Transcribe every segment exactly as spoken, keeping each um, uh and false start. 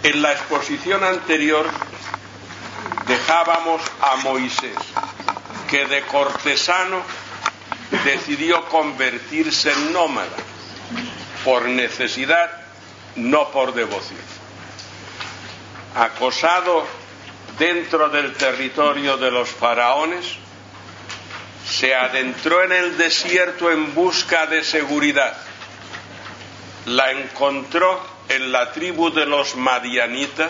En la exposición anterior dejábamos a Moisés, que de cortesano decidió convertirse en nómada, por necesidad, no por devoción. Acosado dentro del territorio de los faraones, se adentró en el desierto en busca de seguridad. La encontró en la tribu de los madianitas,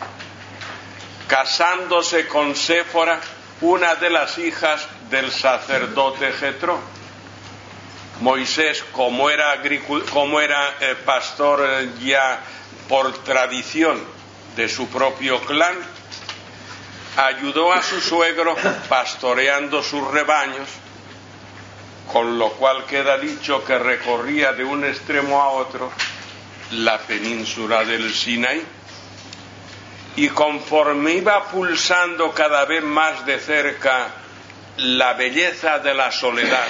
casándose con Séfora, una de las hijas del sacerdote Jetro. Moisés, como era, agricul- como era eh, pastor eh, ya por tradición de su propio clan, ayudó a su suegro pastoreando sus rebaños, con lo cual queda dicho que recorría de un extremo a otro la península del Sinaí. Y conforme iba pulsando cada vez más de cerca la belleza de la soledad,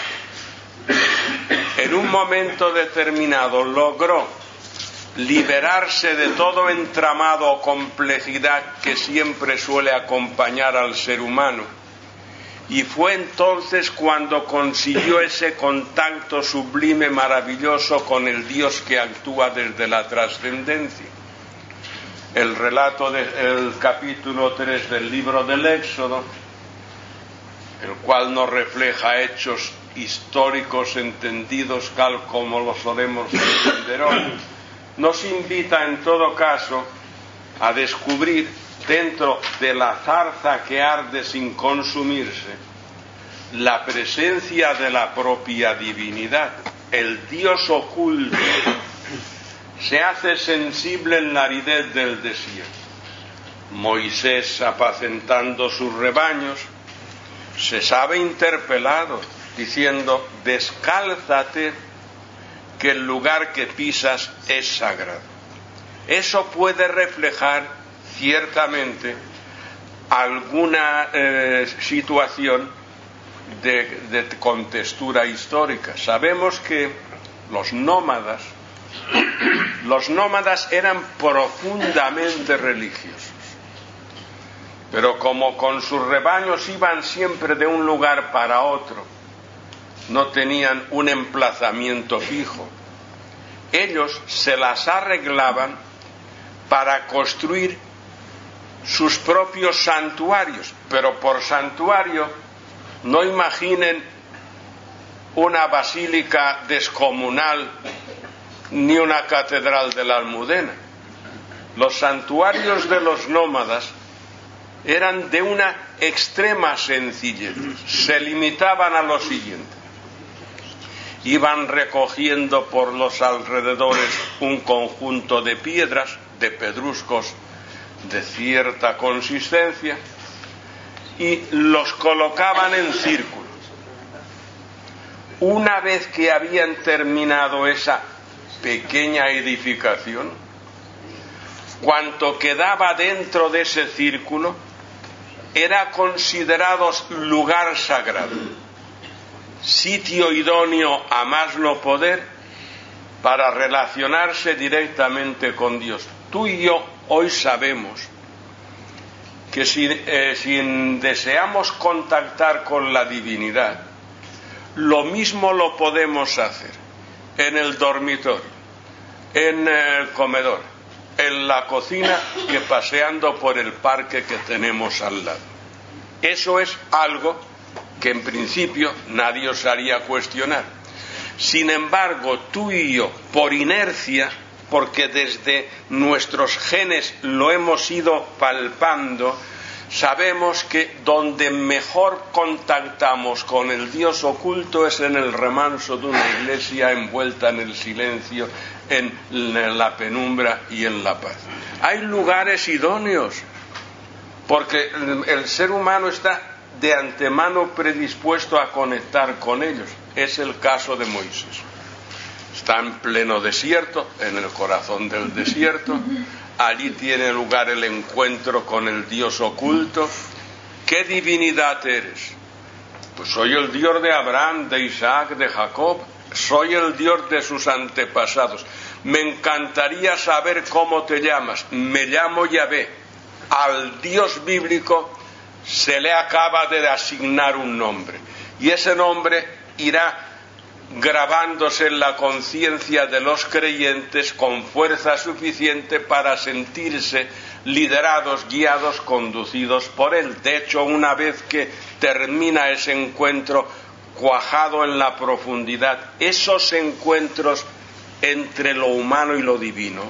en un momento determinado logró liberarse de todo entramado o complejidad que siempre suele acompañar al ser humano, y fue entonces cuando consiguió ese contacto sublime, maravilloso con el Dios que actúa desde la trascendencia. El relato del capítulo tres del libro del Éxodo, el cual nos refleja hechos históricos entendidos tal como lo solemos entender hoy, nos invita en todo caso a descubrir dentro de la zarza que arde sin consumirse la presencia de la propia divinidad. El Dios oculto se hace sensible en la aridez del desierto. Moisés, apacentando sus rebaños, se sabe interpelado diciendo: descálzate, que el lugar que pisas es sagrado. Eso puede reflejar ciertamente alguna eh, situación de, de contextura histórica. Sabemos que los nómadas, los nómadas eran profundamente religiosos, pero como con sus rebaños iban siempre de un lugar para otro, no tenían un emplazamiento fijo. Ellos se las arreglaban para construir sus propios santuarios, pero por santuario no imaginen una basílica descomunal ni una catedral de la Almudena. Los santuarios de los nómadas eran de una extrema sencillez. Se limitaban a lo siguiente: iban recogiendo por los alrededores un conjunto de piedras, de pedruscos de cierta consistencia, y los colocaban en círculo. Una vez que habían terminado esa pequeña edificación, cuanto quedaba dentro de ese círculo era considerado lugar sagrado, sitio idóneo a más no poder para relacionarse directamente con Dios. Tú y yo hoy sabemos que si, eh, si deseamos contactar con la divinidad, lo mismo lo podemos hacer en el dormitorio, en el comedor, en la cocina, que paseando por el parque que tenemos al lado. Eso es algo que en principio nadie osaría cuestionar. Sin embargo, tú y yo, por inercia, porque desde nuestros genes lo hemos ido palpando, sabemos que donde mejor contactamos con el Dios oculto es en el remanso de una iglesia envuelta en el silencio, en la penumbra y en la paz. Hay lugares idóneos, porque el ser humano está de antemano predispuesto a conectar con ellos. Es el caso de Moisés. Está en pleno desierto, en el corazón del desierto. Allí tiene lugar el encuentro con el Dios oculto. ¿Qué divinidad eres? Pues soy el Dios de Abraham, de Isaac, de Jacob. Soy el Dios de sus antepasados. me encantaría saber cómo te llamas. Me llamo Yahvé. Al Dios bíblico se le acaba de asignar un nombre, y ese nombre irá grabándose en la conciencia de los creyentes con fuerza suficiente para sentirse liderados, guiados, conducidos por Él. De hecho, una vez que termina ese encuentro cuajado en la profundidad, esos encuentros entre lo humano y lo divino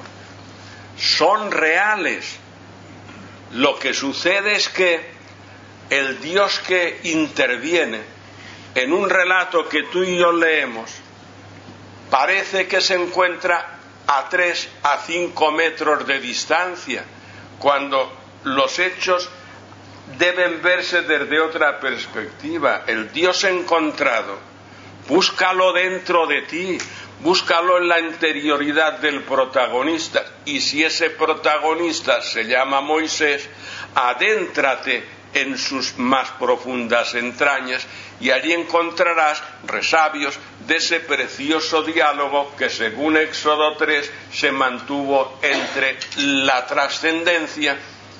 son reales. Lo que sucede es que el Dios que interviene en un relato que tú y yo leemos parece que se encuentra a tres a cinco metros de distancia, cuando los hechos deben verse desde otra perspectiva. El Dios encontrado, búscalo dentro de ti, búscalo en la interioridad del protagonista, y si ese protagonista se llama Moisés, adéntrate en sus más profundas entrañas y allí encontrarás resabios de ese precioso diálogo que, según Éxodo tres, se mantuvo entre la trascendencia,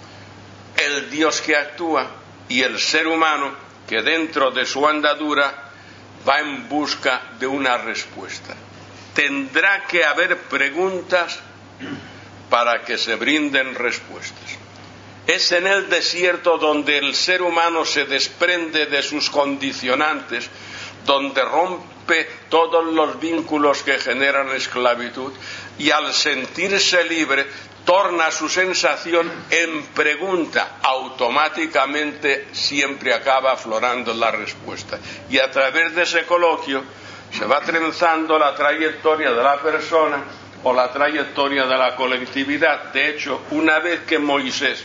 el Dios que actúa, y el ser humano que dentro de su andadura va en busca de una respuesta. Tendrá que haber preguntas para que se brinden respuestas. Es en el desierto donde el ser humano se desprende de sus condicionantes, donde rompe todos los vínculos que generan esclavitud, y al sentirse libre torna su sensación en pregunta. Automáticamente siempre acaba aflorando la respuesta, y a través de ese coloquio se va trenzando la trayectoria de la persona o la trayectoria de la colectividad. De hecho, una vez que Moisés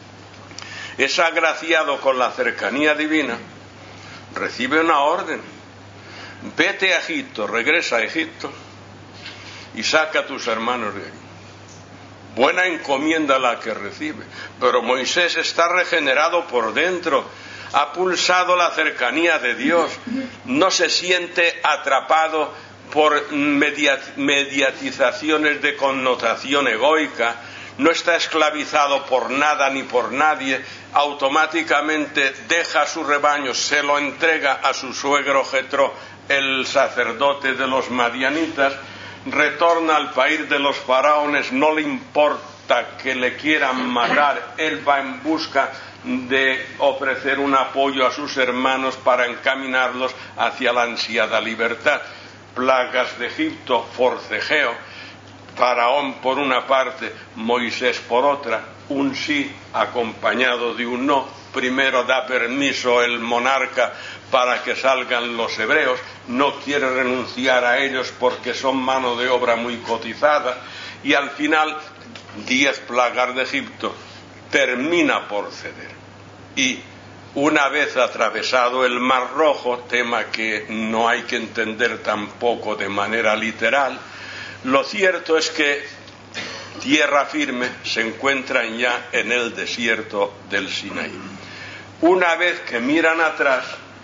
es agraciado con la cercanía divina, recibe una orden: vete a Egipto, regresa a Egipto y saca a tus hermanos de ahí. Buena encomienda la que recibe, pero Moisés está regenerado por dentro, ha pulsado la cercanía de Dios, no se siente atrapado por mediatizaciones de connotación egoica, no está esclavizado por nada ni por nadie. Automáticamente deja su rebaño, se lo entrega a su suegro Jetro, el sacerdote de los madianitas, retorna al país de los faraones, no le importa que le quieran matar, él va en busca de ofrecer un apoyo a sus hermanos para encaminarlos hacia la ansiada libertad. Plagas de Egipto, forcejeo, Faraón por una parte, Moisés por otra, un sí acompañado de un no. Primero da permiso el monarca para que salgan los hebreos, no quiere renunciar a ellos porque son mano de obra muy cotizada, y al final, diez plagas de Egipto, termina por ceder. Y una vez atravesado el Mar Rojo, tema que no hay que entender tampoco de manera literal, lo cierto es que tierra firme se encuentran ya en el desierto del Sinaí. Una vez que miran atrás,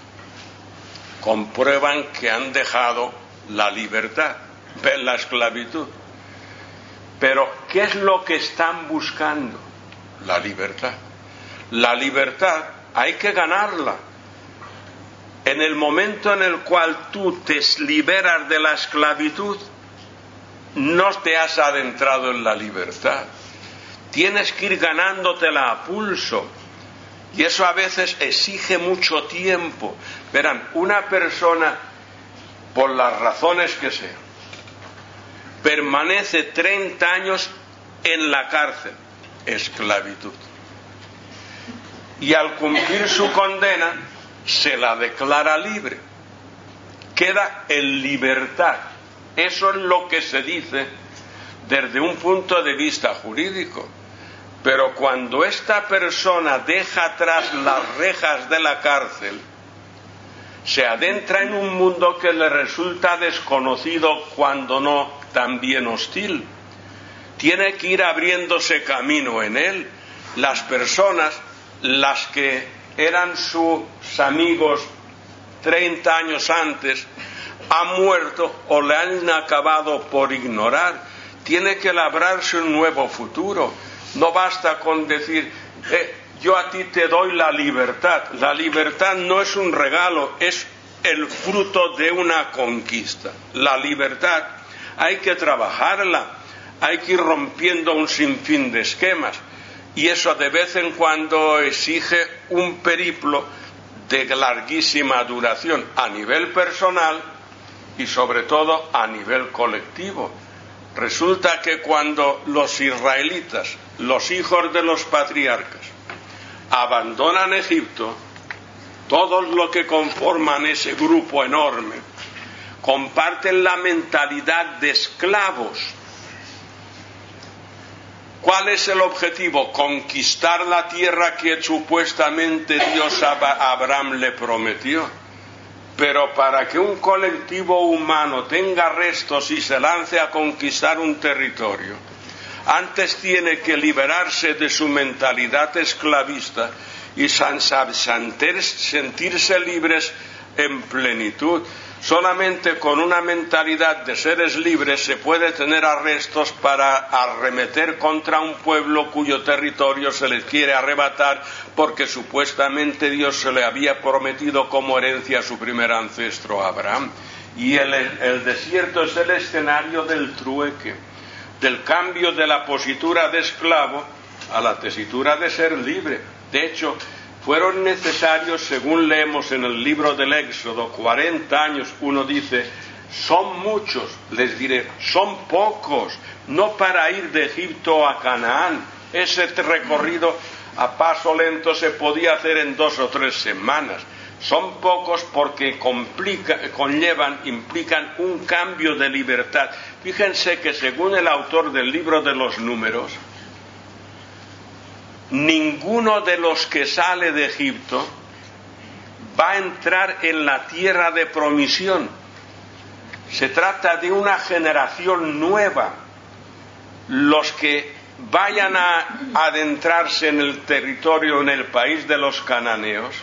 comprueban que han dejado la libertad, ven la esclavitud. Pero, ¿qué es lo que están buscando? La libertad. La libertad hay que ganarla. En el momento en el cual tú te liberas de la esclavitud, no te has adentrado en la libertad. Tienes que ir ganándotela a pulso. Y eso a veces exige mucho tiempo. Verán, una persona, por las razones que sean, permanece treinta años en la cárcel, esclavitud. Y al cumplir su condena, se la declara libre. Queda en libertad. Eso es lo que se dice desde un punto de vista jurídico. Pero cuando esta persona deja atrás las rejas de la cárcel, se adentra en un mundo que le resulta desconocido, cuando no también hostil. Tiene que ir abriéndose camino en él. Las personas, las que eran sus amigos treinta años antes, han muerto o le han acabado por ignorar. tiene que labrarse un nuevo futuro. No basta con decir, eh, yo a ti te doy la libertad. La libertad no es un regalo, es el fruto de una conquista. La libertad hay que trabajarla, hay que ir rompiendo un sinfín de esquemas, y eso de vez en cuando exige un periplo de larguísima duración a nivel personal y sobre todo a nivel colectivo. Resulta que cuando los israelitas, los hijos de los patriarcas, abandonan Egipto, todos los que conforman ese grupo enorme comparten la mentalidad de esclavos. ¿Cuál es el objetivo? Conquistar la tierra que supuestamente Dios a Abraham le prometió. Pero para que un colectivo humano tenga restos y se lance a conquistar un territorio, antes tiene que liberarse de su mentalidad esclavista y sentirse libres en plenitud. Solamente con una mentalidad de seres libres se puede tener arrestos para arremeter contra un pueblo cuyo territorio se les quiere arrebatar porque supuestamente Dios se le había prometido como herencia a su primer ancestro Abraham. Y el, el desierto es el escenario del trueque, del cambio de la positura de esclavo a la tesitura de ser libre. De hecho, fueron necesarios, según leemos en el libro del Éxodo, cuarenta años. Uno dice, son muchos, les diré, son pocos, no para ir de Egipto a Canaán. Ese recorrido a paso lento se podía hacer en dos o tres semanas. Son pocos porque complica, conllevan, implican un cambio de libertad. Fíjense que según el autor del libro de los Números, ninguno de los que sale de Egipto va a entrar en la tierra de promisión. Se trata de una generación nueva. Los que vayan a adentrarse en el territorio, en el país de los cananeos,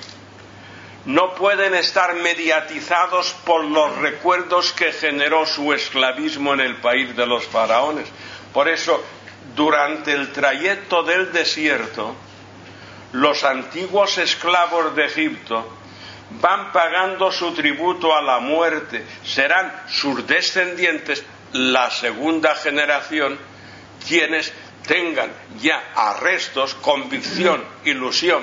no pueden estar mediatizados por los recuerdos que generó su esclavismo en el país de los faraones. Por eso, durante el trayecto del desierto, los antiguos esclavos de Egipto van pagando su tributo a la muerte. Serán sus descendientes, la segunda generación, quienes tengan ya arrestos, convicción, ilusión,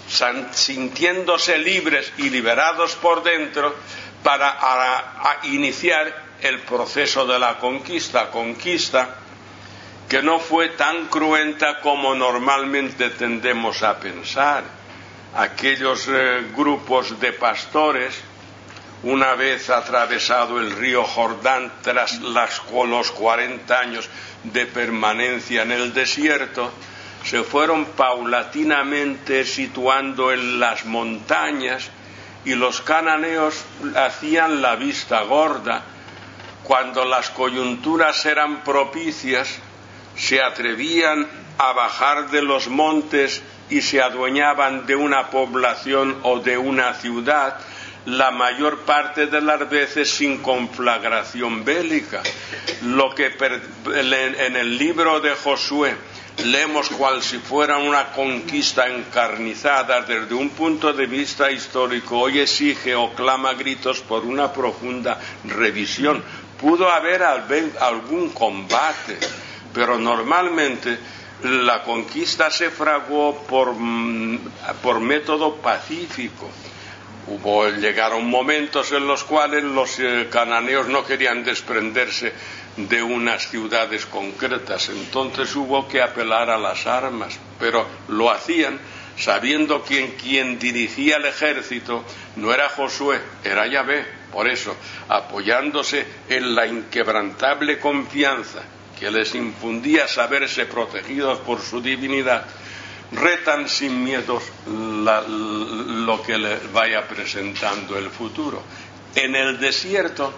sintiéndose libres y liberados por dentro para a, a iniciar el proceso de la conquista. Conquista que no fue tan cruenta como normalmente tendemos a pensar. Aquellos eh, grupos de pastores, una vez atravesado el río Jordán tras las, los cuarenta años de permanencia en el desierto, se fueron paulatinamente situando en las montañas, y los cananeos hacían la vista gorda. Cuando las coyunturas eran propicias, se atrevían a bajar de los montes y se adueñaban de una población o de una ciudad, la mayor parte de las veces sin conflagración bélica. Lo que en el libro de Josué leemos cual si fuera una conquista encarnizada desde un punto de vista histórico, hoy exige o clama a gritos por una profunda revisión. Pudo haber algún combate, pero normalmente la conquista se fraguó por, por método pacífico. Hubo, llegaron momentos en los cuales los eh, cananeos no querían desprenderse de unas ciudades concretas, entonces hubo que apelar a las armas, pero lo hacían sabiendo que quien dirigía el ejército no era Josué, era Yahvé. Por eso, apoyándose en la inquebrantable confianza que les infundía saberse protegidos por su divinidad, retan sin miedos la, lo que les vaya presentando el futuro. En el desierto,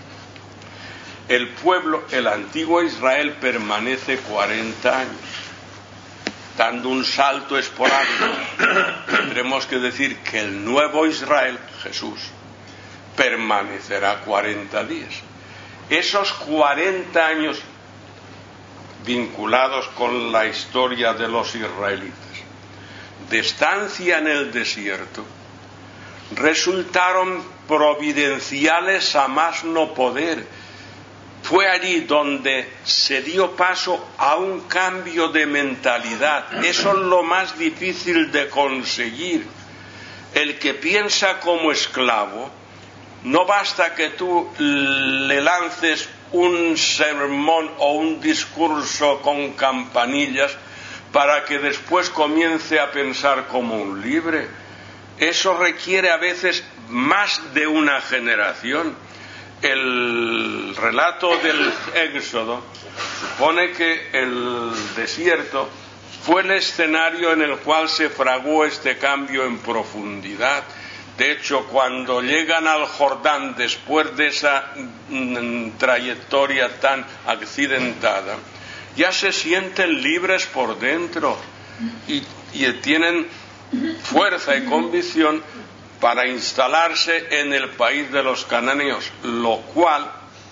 el pueblo, el antiguo Israel, permanece cuarenta años. Dando un salto esporádico, tendremos que decir que el nuevo Israel, Jesús, permanecerá cuarenta días. Esos cuarenta años vinculados con la historia de los israelitas, de estancia en el desierto, resultaron providenciales a más no poder. Fue allí donde se dio paso a un cambio de mentalidad. Eso es lo más difícil de conseguir. El que piensa como esclavo, no basta que tú le lances un sermón o un discurso con campanillas para que después comience a pensar como un libre. Eso requiere a veces más de una generación. El relato del Éxodo supone que el desierto fue el escenario en el cual se fraguó este cambio en profundidad. De hecho, cuando llegan al Jordán después de esa mm, trayectoria tan accidentada, ya se sienten libres por dentro y, y tienen fuerza y convicción para instalarse en el país de los cananeos, lo cual,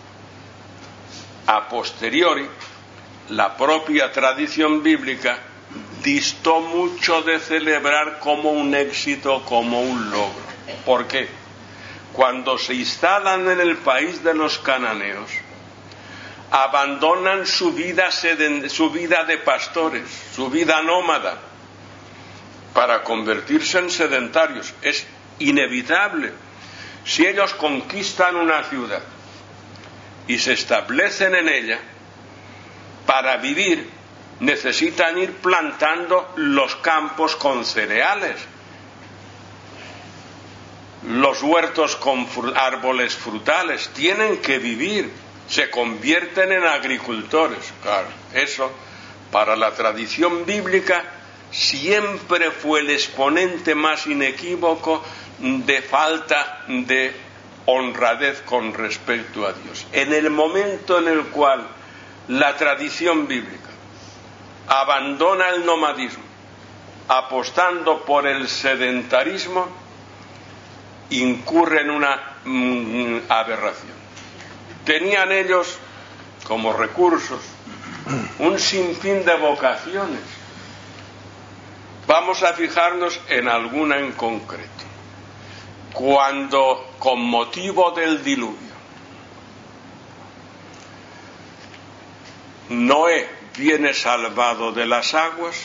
a posteriori, la propia tradición bíblica distó mucho de celebrar como un éxito, como un logro. ¿Por qué? Cuando se instalan en el país de los cananeos, abandonan su vida, su vida de pastores, su vida nómada, para convertirse en sedentarios. Es inevitable. Si ellos conquistan una ciudad y se establecen en ella, para vivir necesitan ir plantando los campos con cereales, los huertos con árboles frutales. Tienen que vivir, se convierten en agricultores. Claro, eso para la tradición bíblica siempre fue el exponente más inequívoco de falta de honradez con respecto a Dios. En el momento en el cual la tradición bíblica abandona el nomadismo, apostando por el sedentarismo, incurre en una mm, aberración. Tenían ellos como recursos un sinfín de vocaciones. Vamos a fijarnos en alguna en concreto. Cuando, con motivo del diluvio, Noé viene salvado de las aguas,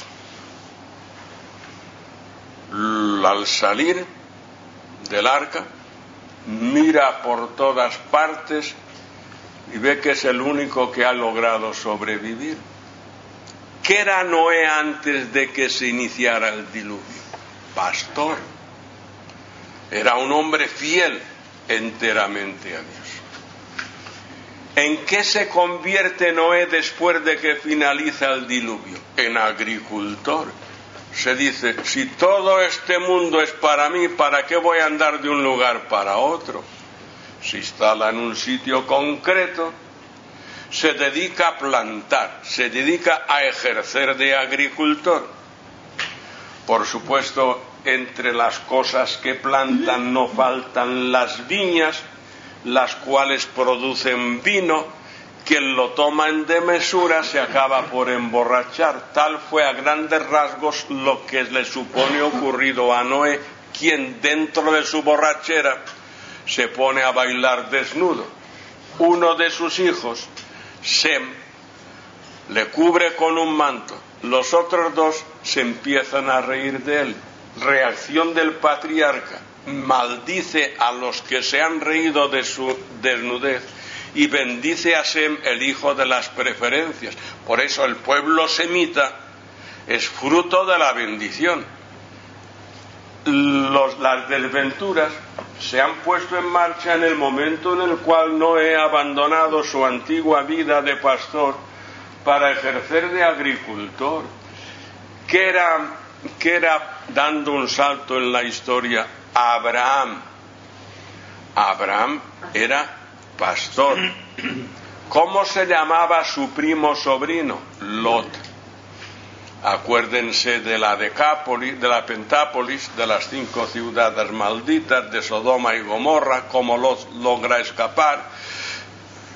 al salir del arca, mira por todas partes y ve que es el único que ha logrado sobrevivir. ¿Qué era Noé antes de que se iniciara el diluvio? Pastor. Era un hombre fiel enteramente a Dios. ¿En qué se convierte Noé después de que finaliza el diluvio? En agricultor. Se dice, si todo este mundo es para mí, ¿para qué voy a andar de un lugar para otro? Se instala en un sitio concreto, se dedica a plantar, se dedica a ejercer de agricultor. Por supuesto, entre las cosas que plantan no faltan las viñas, las cuales producen vino. Quien lo toma en demesura se acaba por emborrachar. Tal fue a grandes rasgos lo que le supone ocurrido a Noé, quien dentro de su borrachera se pone a bailar desnudo. Uno de sus hijos, Sem, le cubre con un manto. Los otros dos se empiezan a reír de él. Reacción del patriarca: maldice a los que se han reído de su desnudez y bendice a Sem, el hijo de las preferencias. Por eso el pueblo semita es fruto de la bendición. Los, las desventuras se han puesto en marcha en el momento en el cual Noé ha abandonado su antigua vida de pastor para ejercer de agricultor. ¿Qué era, qué era, dando un salto en la historia, Abraham? Abraham era pastor. ¿Cómo se llamaba su primo sobrino? Lot. Acuérdense de la Decápolis, de la Pentápolis, de las cinco ciudades malditas, de Sodoma y Gomorra, cómo Lot logra escapar.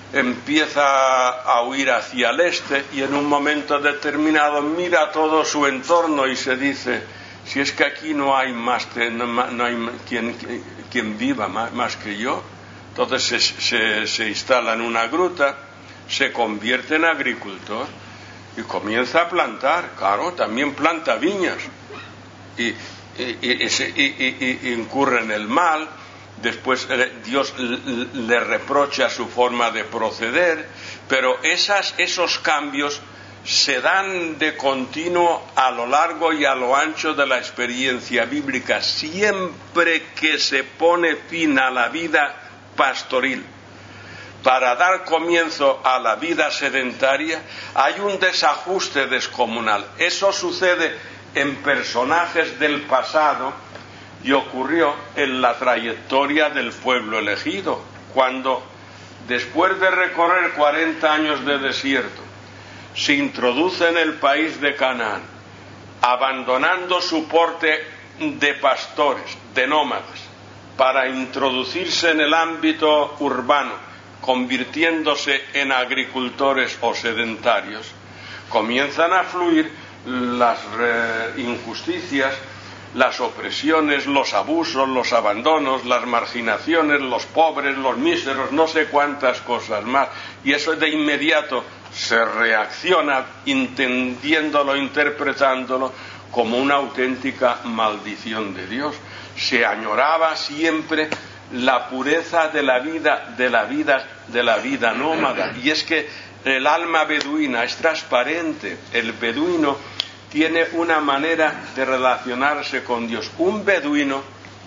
empieza a huir hacia el este y en un momento determinado mira todo su entorno y se dice, si es que aquí no hay más, no, no hay quien, quien viva más, más que yo. Entonces se, se, se instala en una gruta, se convierte en agricultor y comienza a plantar. Claro, también planta viñas y, y, y, y, y, y incurre en el mal. Después Dios le reprocha su forma de proceder, pero esas, esos cambios se dan de continuo a lo largo y a lo ancho de la experiencia bíblica, siempre que se pone fin a la vida pastoril para dar comienzo a la vida sedentaria, hay un desajuste descomunal. Eso sucede en personajes del pasado y ocurrió en la trayectoria del pueblo elegido, cuando después de recorrer cuarenta años de desierto, se introduce en el país de Canaán, abandonando su porte de pastores, de nómadas, para introducirse en el ámbito urbano, convirtiéndose en agricultores o sedentarios, comienzan a fluir las eh, injusticias, las opresiones, los abusos, los abandonos, las marginaciones, los pobres, los míseros, no sé cuántas cosas más. Y eso de inmediato se reacciona entendiéndolo, interpretándolo como una auténtica maldición de Dios. Se añoraba siempre la pureza de la vida, de la vida, de la vida nómada. Y es que el alma beduina es transparente. El beduino tiene una manera de relacionarse con Dios. Un beduino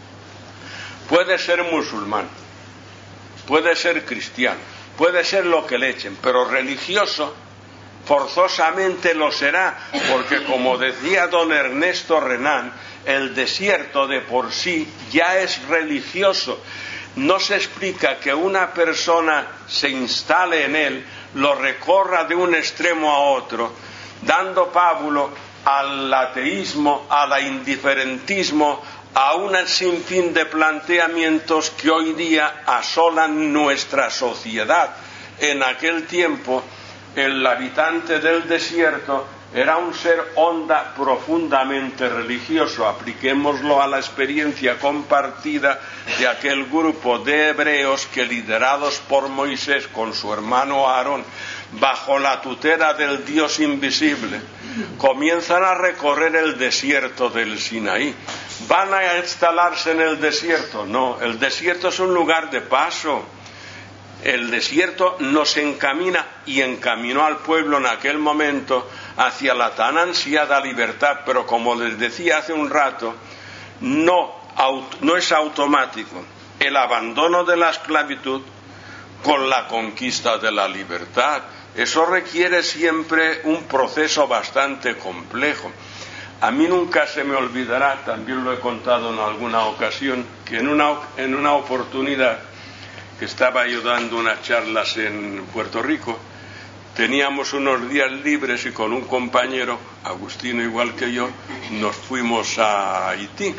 puede ser musulmán, puede ser cristiano, puede ser lo que le echen, pero religioso forzosamente lo será, porque como decía don Ernesto Renan, el desierto de por sí ya es religioso. No se explica que una persona se instale en él, lo recorra de un extremo a otro, dando pábulo al ateísmo, al indiferentismo, a un sinfín de planteamientos que hoy día asolan nuestra sociedad. En aquel tiempo, el habitante del desierto era un ser honda, profundamente religioso. Apliquémoslo a la experiencia compartida de aquel grupo de hebreos que, liderados por Moisés con su hermano Aarón, bajo la tutela del Dios invisible, comienzan a recorrer el desierto del Sinaí. ¿Van a instalarse en el desierto? No, el desierto es un lugar de paso. El desierto nos encamina y encaminó al pueblo en aquel momento hacia la tan ansiada libertad, pero como les decía hace un rato, no, no es automático el abandono de la esclavitud con la conquista de la libertad. Eso requiere siempre un proceso bastante complejo. A mí nunca se me olvidará, también lo he contado en alguna ocasión, que en una, en una oportunidad que estaba yo dando unas charlas en Puerto Rico, teníamos unos días libres y con un compañero, Agustino igual que yo, nos fuimos a Haití.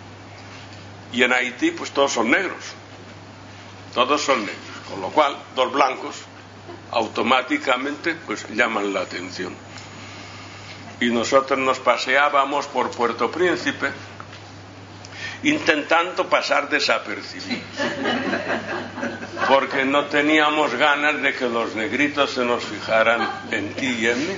Y en Haití pues todos son negros, todos son negros, con lo cual dos blancos automáticamente pues llaman la atención. Y nosotros nos paseábamos por Puerto Príncipe intentando pasar desapercibidos, porque no teníamos ganas de que los negritos se nos fijaran en ti y en mí.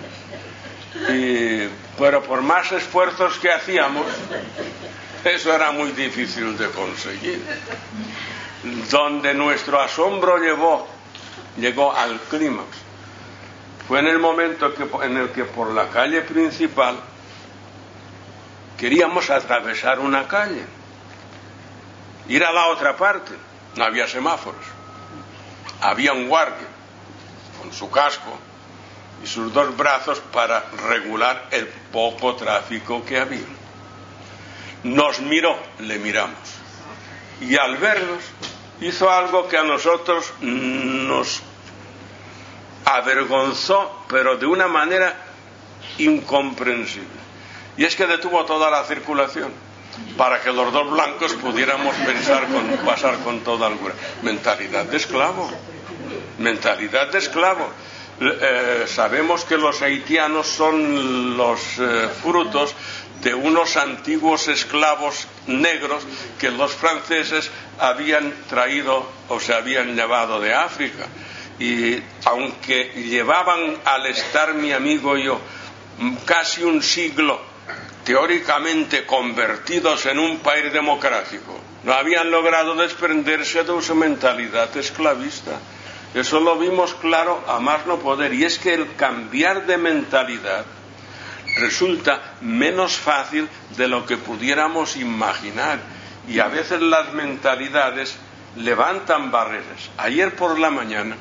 Y, pero por más esfuerzos que hacíamos, eso era muy difícil de conseguir. Donde nuestro asombro llevó, llegó al clímax fue en el momento que, en el que por la calle principal queríamos atravesar una calle, ir a la otra parte. No había semáforos, había un guardia con su casco y sus dos brazos para regular el poco tráfico que había. Nos miró, le miramos, y al vernos hizo algo que a nosotros nos avergonzó, pero de una manera incomprensible. Y es que detuvo toda la circulación para que los dos blancos pudiéramos pensar con, pasar con toda alguna mentalidad de esclavo. mentalidad de esclavo. Eh, sabemos que los haitianos son los eh, frutos de unos antiguos esclavos negros que los franceses habían traído o se habían llevado de África. Y aunque llevaban, al estar mi amigo y yo casi un siglo teóricamente convertidos en un país democrático, no habían logrado desprenderse de su mentalidad esclavista. Eso lo vimos claro a más no poder. Y es que el cambiar de mentalidad resulta menos fácil de lo que pudiéramos imaginar. Y a veces las mentalidades levantan barreras. Ayer por la mañana,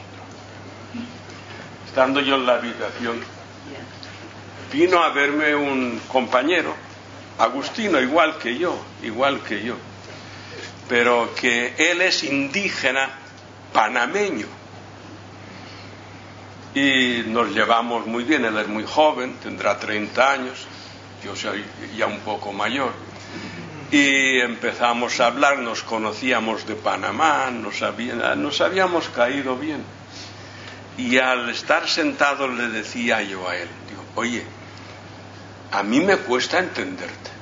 estando yo en la habitación, vino a verme un compañero, Agustino, igual que yo, igual que yo, pero que él es indígena panameño. Y nos llevamos muy bien, él es muy joven, tendrá treinta años, yo soy ya un poco mayor. Y empezamos a hablar, nos conocíamos de Panamá, nos, había, nos habíamos caído bien. Y al estar sentado le decía yo a él, digo, oye, a mí me cuesta entenderte.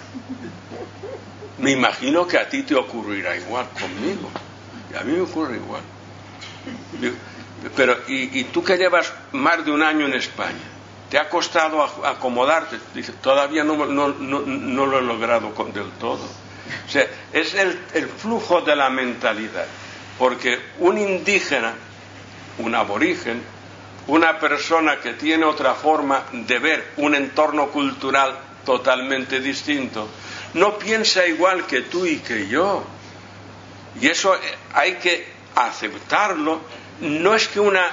Me imagino que a ti te ocurrirá igual conmigo. Y a mí me ocurre igual. Digo, pero, ¿y, y tú que llevas más de un año en España? ¿Te ha costado acomodarte? Dice, todavía no, no, no, no lo he logrado con, del todo. O sea, es el, el flujo de la mentalidad. Porque un indígena, un aborigen, una persona que tiene otra forma de ver un entorno cultural totalmente distinto, no piensa igual que tú y que yo. Y eso hay que aceptarlo. No es que una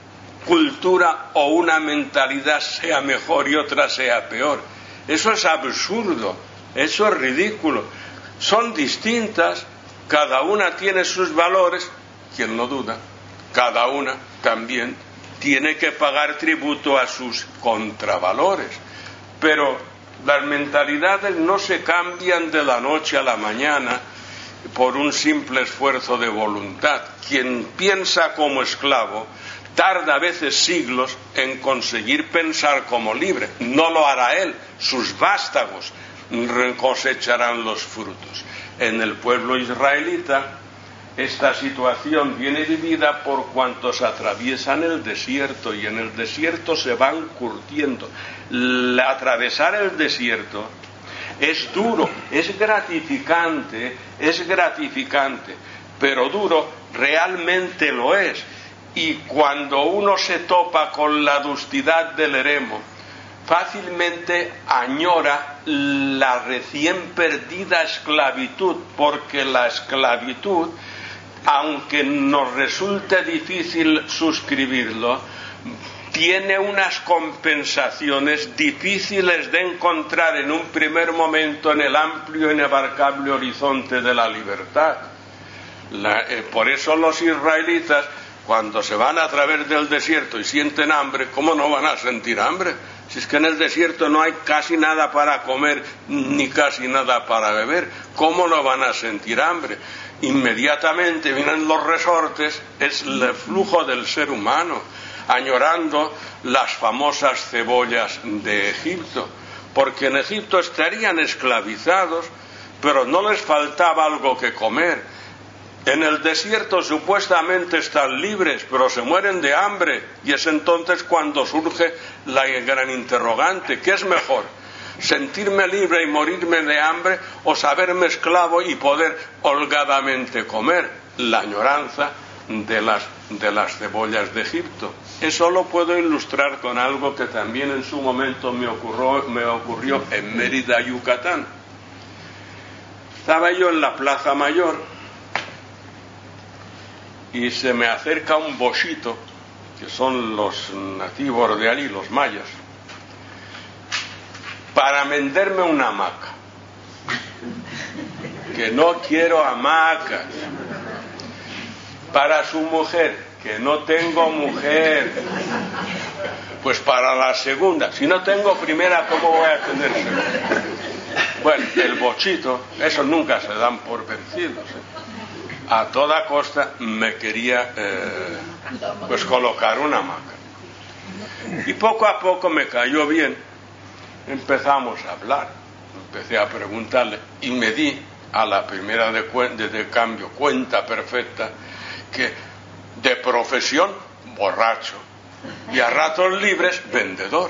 cultura o una mentalidad sea mejor y otra sea peor. Eso es absurdo, eso es ridículo. Son distintas, cada una tiene sus valores, quien lo duda, cada una también tiene que pagar tributo a sus contravalores. Pero las mentalidades no se cambian de la noche a la mañana por un simple esfuerzo de voluntad. Quien piensa como esclavo tarda a veces siglos en conseguir pensar como libre. No lo hará él, sus vástagos cosecharán los frutos. En el pueblo israelita esta situación viene vivida por cuantos atraviesan el desierto, y en el desierto se van curtiendo. La, atravesar el desierto es duro, es gratificante, es gratificante, pero duro realmente lo es. Y cuando uno se topa con la dustidad del eremo, fácilmente añora la recién perdida esclavitud, porque la esclavitud, aunque nos resulte difícil suscribirlo, tiene unas compensaciones difíciles de encontrar en un primer momento en el amplio e inabarcable horizonte de la libertad. La, eh, por eso los israelitas, cuando se van a través del desierto y sienten hambre, ¿cómo no van a sentir hambre? Si es que en el desierto no hay casi nada para comer ni casi nada para beber, ¿cómo no van a sentir hambre? Inmediatamente vienen los resortes, es el flujo del ser humano, añorando las famosas cebollas de Egipto, porque en Egipto estarían esclavizados, pero no les faltaba algo que comer. En el desierto supuestamente están libres, pero se mueren de hambre, y es entonces cuando surge la gran interrogante: ¿qué es mejor? ¿Sentirme libre y morirme de hambre, o saberme esclavo y poder holgadamente comer? La añoranza de las, de las cebollas de Egipto. Eso lo puedo ilustrar con algo que también en su momento me ocurrió, me ocurrió en Mérida, Yucatán. Estaba yo en la Plaza Mayor y se me acerca un bochito, que son los nativos de allí, los mayas, para venderme una hamaca. Que no quiero hamacas. Para su mujer, que no tengo mujer. Pues para la segunda, si no tengo primera, ¿cómo voy a tener segunda? Bueno, el bochito, esos nunca se dan por vencidos, ¿eh? a toda costa me quería eh, pues colocar una hamaca. Y poco a poco me cayó bien, empezamos a hablar, empecé a preguntarle y me di a la primera de, de, de cambio cuenta perfecta que de profesión borracho y a ratos libres vendedor.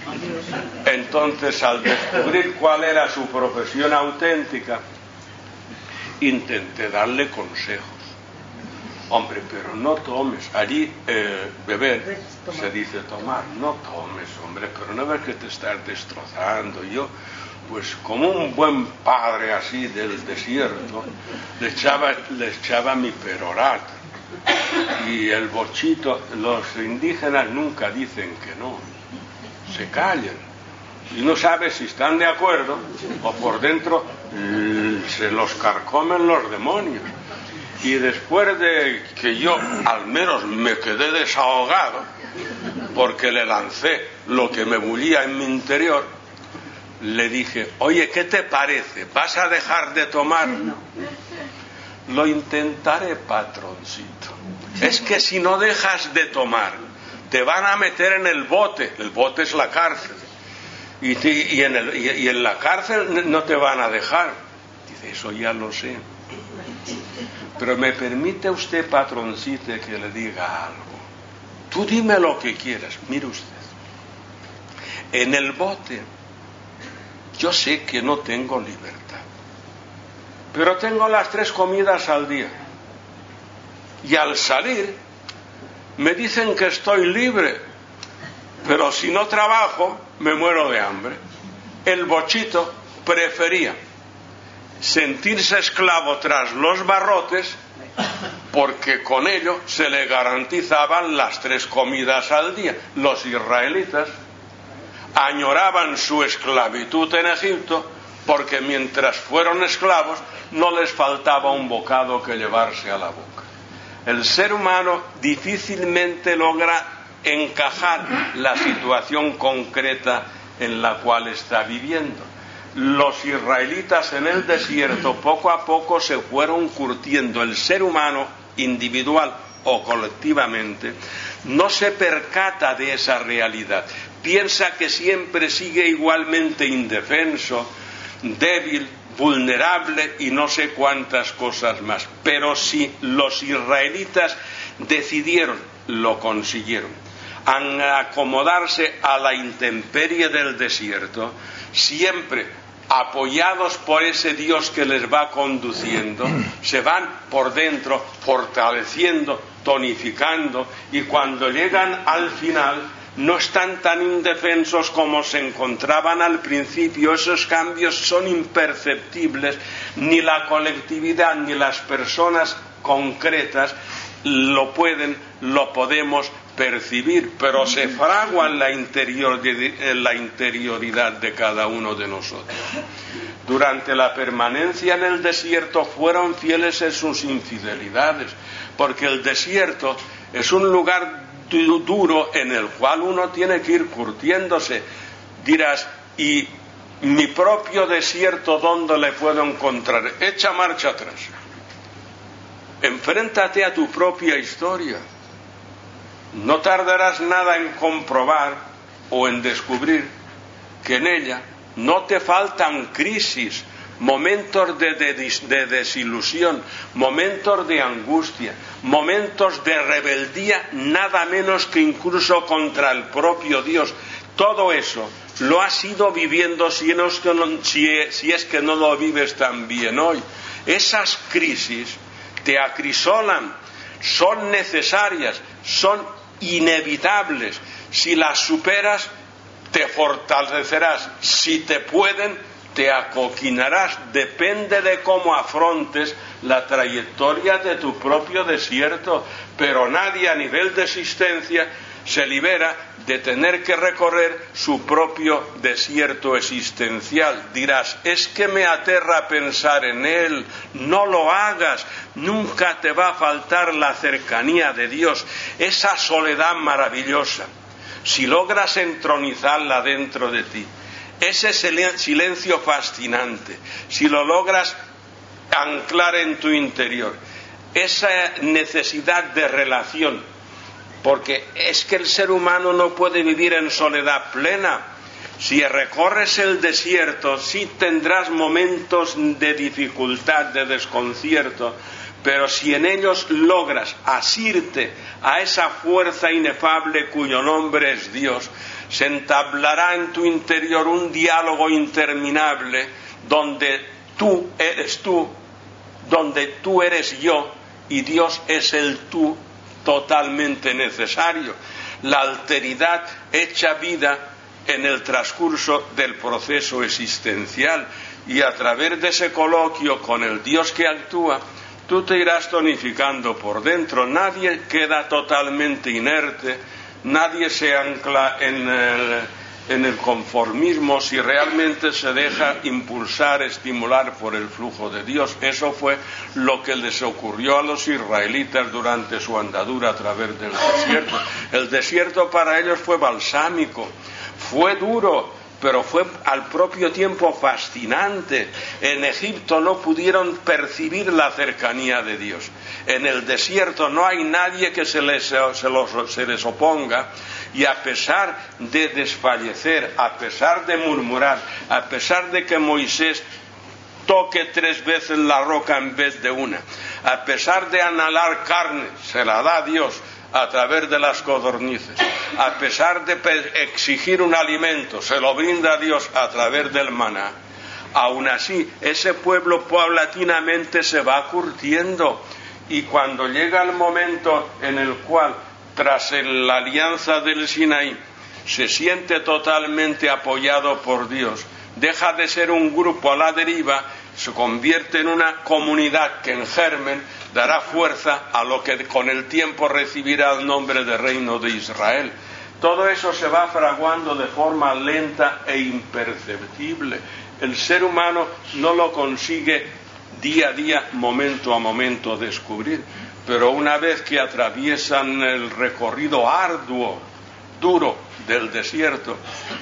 Entonces, al descubrir cuál era su profesión auténtica, intenté darle consejos. Hombre, pero no tomes. Allí eh, beber se dice tomar. No tomes, hombre, pero no ves que te estás destrozando. Yo, pues como un buen padre así del desierto, le echaba, le echaba mi perorata. Y el bochito, los indígenas nunca dicen que no, se callan y no sabes si están de acuerdo o por dentro eh, se los carcomen los demonios. Y después de que yo al menos me quedé desahogado porque le lancé lo que me bullía en mi interior, le dije: oye, ¿qué te parece? ¿Vas a dejar de tomar? Lo intentaré, patroncito. Es que si no dejas de tomar, te van a meter en el bote. El bote es la cárcel. Y, te, y, en, el, y, y en la cárcel no te van a dejar. Dice: eso ya lo sé. Pero me permite usted, patroncito, que le diga algo. Tú dime lo que quieras. Mire usted. En el bote, yo sé que no tengo libertad. Pero tengo las tres comidas al día. Y al salir, me dicen que estoy libre. Pero si no trabajo, me muero de hambre. El bochito prefería sentirse esclavo tras los barrotes, porque con ello se le garantizaban las tres comidas al día. Los israelitas añoraban su esclavitud en Egipto, porque mientras fueron esclavos no les faltaba un bocado que llevarse a la boca. El ser humano difícilmente logra encajar la situación concreta en la cual está viviendo. Los israelitas en el desierto poco a poco se fueron curtiendo. El ser humano, individual o colectivamente, no se percata de esa realidad. Piensa que siempre sigue igualmente indefenso, débil, vulnerable y no sé cuántas cosas más. Pero si los israelitas decidieron, lo consiguieron, acomodarse a la intemperie del desierto, siempre apoyados por ese Dios que les va conduciendo, se van por dentro fortaleciendo, tonificando, y cuando llegan al final no están tan indefensos como se encontraban al principio. Esos cambios son imperceptibles, ni la colectividad ni las personas concretas lo pueden, lo podemos percibir, pero se fragua en la, interior de, en la interioridad de cada uno de nosotros. Durante la permanencia en el desierto fueron fieles en sus infidelidades, porque el desierto es un lugar duro en el cual uno tiene que ir curtiéndose. Dirás: ¿y mi propio desierto dónde le puedo encontrar? Echa marcha atrás. Enfréntate a tu propia historia. No tardarás nada en comprobar o en descubrir que en ella no te faltan crisis, momentos de, de, de desilusión, momentos de angustia, momentos de rebeldía, nada menos que incluso contra el propio Dios. Todo eso lo has ido viviendo, si, no es que no, si, si es que no lo vives también hoy. Esas crisis te acrisolan, son necesarias, son inevitables. Si las superas, te fortalecerás. Si te pueden, te acoquinarás. Depende de cómo afrontes la trayectoria de tu propio desierto. Pero nadie a nivel de existencia se libera de tener que recorrer su propio desierto existencial. Dirás: es que me aterra pensar en él. No lo hagas. Nunca te va a faltar la cercanía de Dios, esa soledad maravillosa. Si logras entronizarla dentro de ti, ese silencio fascinante, si lo logras anclar en tu interior, esa necesidad de relación, porque es que el ser humano no puede vivir en soledad plena. Si recorres el desierto, sí tendrás momentos de dificultad, de desconcierto, pero si en ellos logras asirte a esa fuerza inefable cuyo nombre es Dios, se entablará en tu interior un diálogo interminable donde tú eres tú, donde tú eres yo y Dios es el tú totalmente necesario. La alteridad hecha vida en el transcurso del proceso existencial, y a través de ese coloquio con el Dios que actúa, tú te irás tonificando por dentro. Nadie queda totalmente inerte, nadie se ancla en el, en el conformismo si realmente se deja impulsar, estimular por el flujo de Dios. Eso fue lo que les ocurrió a los israelitas durante su andadura a través del desierto. El desierto para ellos fue balsámico, fue duro, pero fue al propio tiempo fascinante. En Egipto no pudieron percibir la cercanía de Dios. En el desierto no hay nadie que se les, se los, se les oponga, y a pesar de desfallecer, a pesar de murmurar, a pesar de que Moisés toque tres veces la roca en vez de una, a pesar de anhelar carne, se la da Dios a través de las codornices, a pesar de exigir un alimento, se lo brinda Dios a través del maná. Aún así, ese pueblo paulatinamente se va curtiendo, y cuando llega el momento en el cual, tras la alianza del Sinaí, se siente totalmente apoyado por Dios, deja de ser un grupo a la deriva, se convierte en una comunidad que en germen dará fuerza a lo que con el tiempo recibirá el nombre de Reino de Israel. Todo eso se va fraguando de forma lenta e imperceptible. El ser humano no lo consigue día a día, momento a momento descubrir, pero una vez que atraviesan el recorrido arduo, duro del desierto,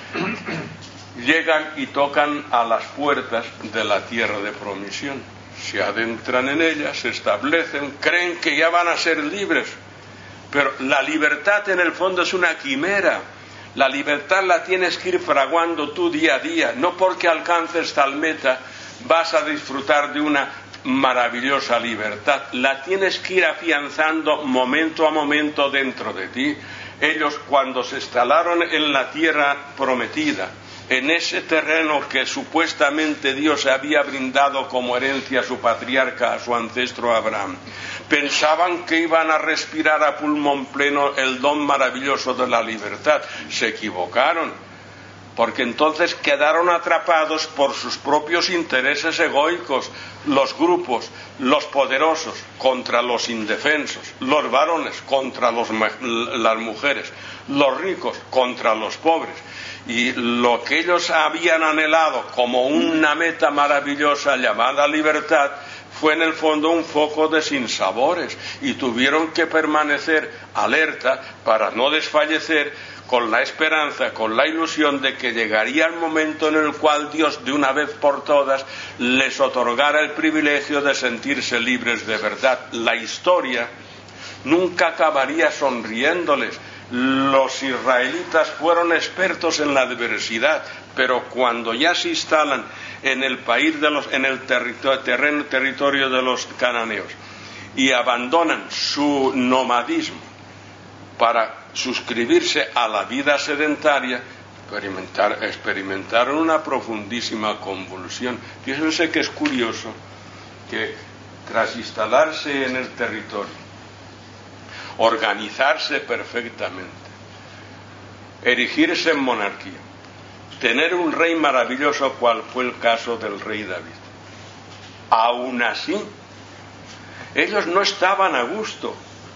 llegan y tocan a las puertas de la tierra de promisión. Se adentran en ella, se establecen, creen que ya van a ser libres, pero la libertad en el fondo es una quimera. La libertad la tienes que ir fraguando tú día a día. No porque alcances tal meta vas a disfrutar de una maravillosa libertad. La tienes que ir afianzando momento a momento dentro de ti. Ellos, cuando se instalaron en la tierra prometida, en ese terreno que supuestamente Dios había brindado como herencia a su patriarca, a su ancestro Abraham, pensaban que iban a respirar a pulmón pleno el don maravilloso de la libertad. Se equivocaron, porque entonces quedaron atrapados por sus propios intereses egoicos, los grupos, los poderosos contra los indefensos, los varones contra los, las mujeres, los ricos contra los pobres. Y lo que ellos habían anhelado como una meta maravillosa llamada libertad fue en el fondo un foco de sinsabores, y tuvieron que permanecer alerta para no desfallecer, con la esperanza, con la ilusión de que llegaría el momento en el cual Dios de una vez por todas les otorgara el privilegio de sentirse libres de verdad. La historia nunca acabaría sonriéndoles. Los israelitas fueron expertos en la adversidad, pero cuando ya se instalan en el país de los, en el territorio, terreno, territorio de los cananeos, y abandonan su nomadismo para suscribirse a la vida sedentaria, experimentar, experimentaron una profundísima convulsión. Fíjense que es curioso que tras instalarse en el territorio, organizarse perfectamente, erigirse en monarquía, tener un rey maravilloso cual fue el caso del rey David, aún así ellos no estaban a gusto.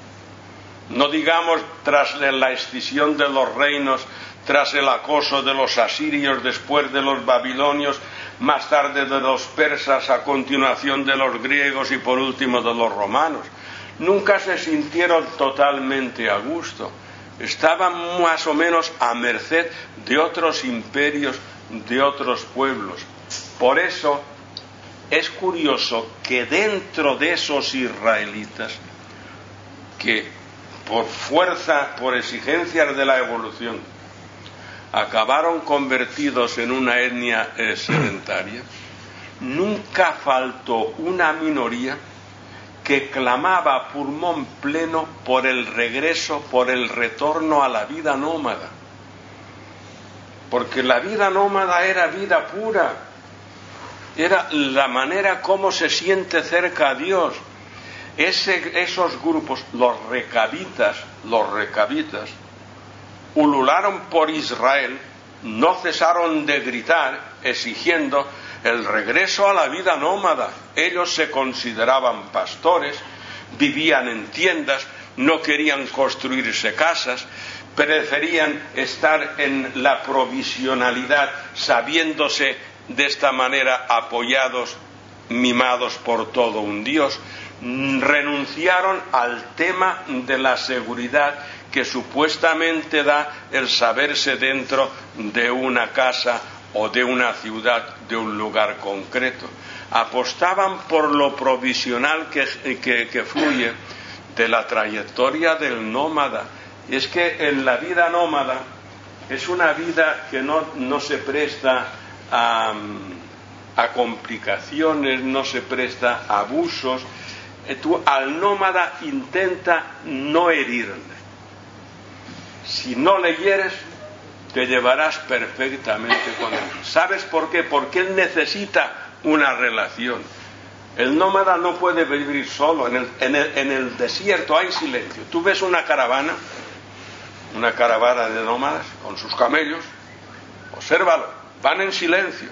No digamos tras la escisión de los reinos, tras el acoso de los asirios, después de los babilonios, más tarde de los persas, a continuación de los griegos y por último de los romanos. Nunca se sintieron totalmente a gusto. Estaban más o menos a merced de otros imperios, de otros pueblos. Por eso es curioso que dentro de esos israelitas, que por fuerza, por exigencias de la evolución, acabaron convertidos en una etnia eh, sedentaria, nunca faltó una minoría que clamaba a pulmón pleno por el regreso, por el retorno a la vida nómada. Porque la vida nómada era vida pura, era la manera como se siente cerca a Dios. Ese, esos grupos, los recabitas, los recabitas, ulularon por Israel, no cesaron de gritar, exigiendo el regreso a la vida nómada. Ellos se consideraban pastores, vivían en tiendas, no querían construirse casas, preferían estar en la provisionalidad, sabiéndose de esta manera apoyados, mimados por todo un Dios. Renunciaron al tema de la seguridad que supuestamente da el saberse dentro de una casa o de una ciudad, de un lugar concreto. Apostaban por lo provisional que, que, que fluye de la trayectoria del nómada. Y es que en la vida nómada es una vida que no, no se presta a, a complicaciones, no se presta a abusos. Tú al nómada intenta no herirle. Si no le hieres, te llevarás perfectamente con él. ¿Sabes por qué? Porque él necesita una relación. El nómada no puede vivir solo. En el, en el, en el desierto hay silencio. Tú ves una caravana, una caravana de nómadas con sus camellos, obsérvalo, van en silencio.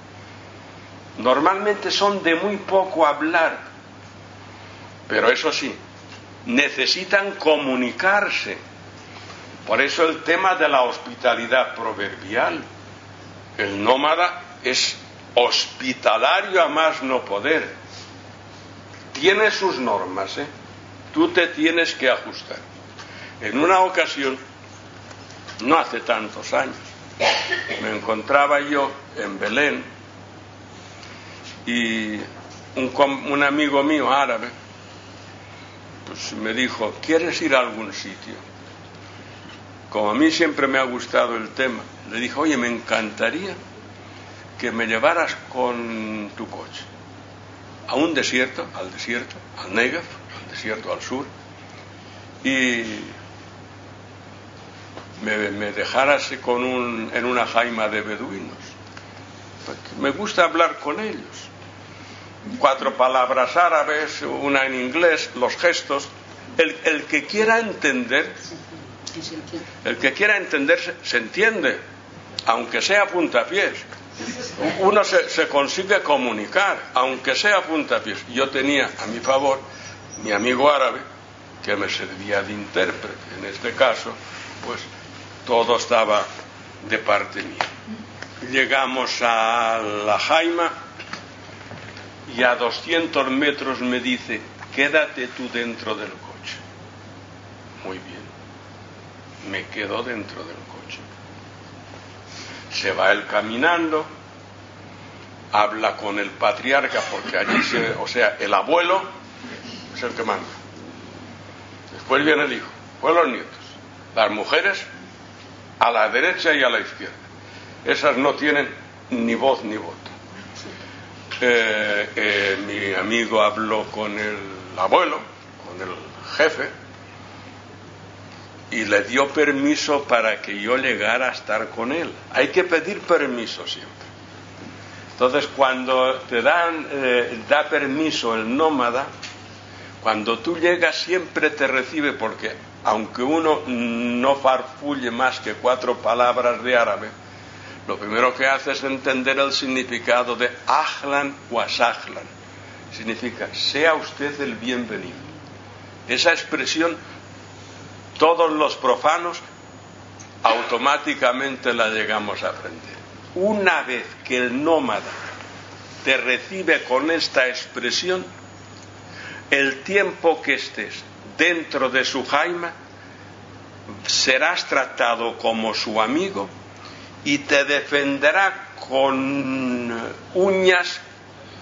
Normalmente son de muy poco hablar, pero eso sí, necesitan comunicarse. Por eso el tema de la hospitalidad proverbial. El nómada es hospitalario a más no poder. Tiene sus normas, ¿eh? Tú te tienes que ajustar. En una ocasión, no hace tantos años, me encontraba yo en Belén y un, un amigo mío árabe pues me dijo, ¿quieres ir a algún sitio? Como a mí siempre me ha gustado el tema, le dije, oye, me encantaría que me llevaras con tu coche a un desierto, al desierto, al Negev, al desierto al sur, y me, me dejaras con un, en una jaima de beduinos. Me gusta hablar con ellos. Cuatro palabras árabes, una en inglés, los gestos. El, el que quiera entender, el que quiera entender se, se entiende, aunque sea a puntapiés. Uno se, se consigue comunicar, aunque sea a puntapiés. Yo tenía a mi favor mi amigo árabe, que me servía de intérprete. En este caso, pues todo estaba de parte mía. Llegamos a la jaima y a doscientos metros me dice, quédate tú dentro del coche. Muy bien, me quedo dentro del coche. Se va él caminando, habla con el patriarca, porque allí se, o sea, el abuelo es el que manda. Después viene el hijo, después los nietos, las mujeres a la derecha y a la izquierda. Esas no tienen ni voz ni voto. Eh, eh, mi amigo habló con el abuelo, con el jefe, y le dio permiso para que yo llegara a estar con él. Hay que pedir permiso siempre. Entonces, cuando te dan, eh, da permiso el nómada, cuando tú llegas siempre te recibe, porque aunque uno no farfulle más que cuatro palabras de árabe, lo primero que hace es entender el significado de ahlan wa sahlan. Significa, sea usted el bienvenido. Esa expresión, todos los profanos automáticamente la llegamos a aprender. Una vez que el nómada te recibe con esta expresión, el tiempo que estés dentro de su jaima, serás tratado como su amigo y te defenderá con uñas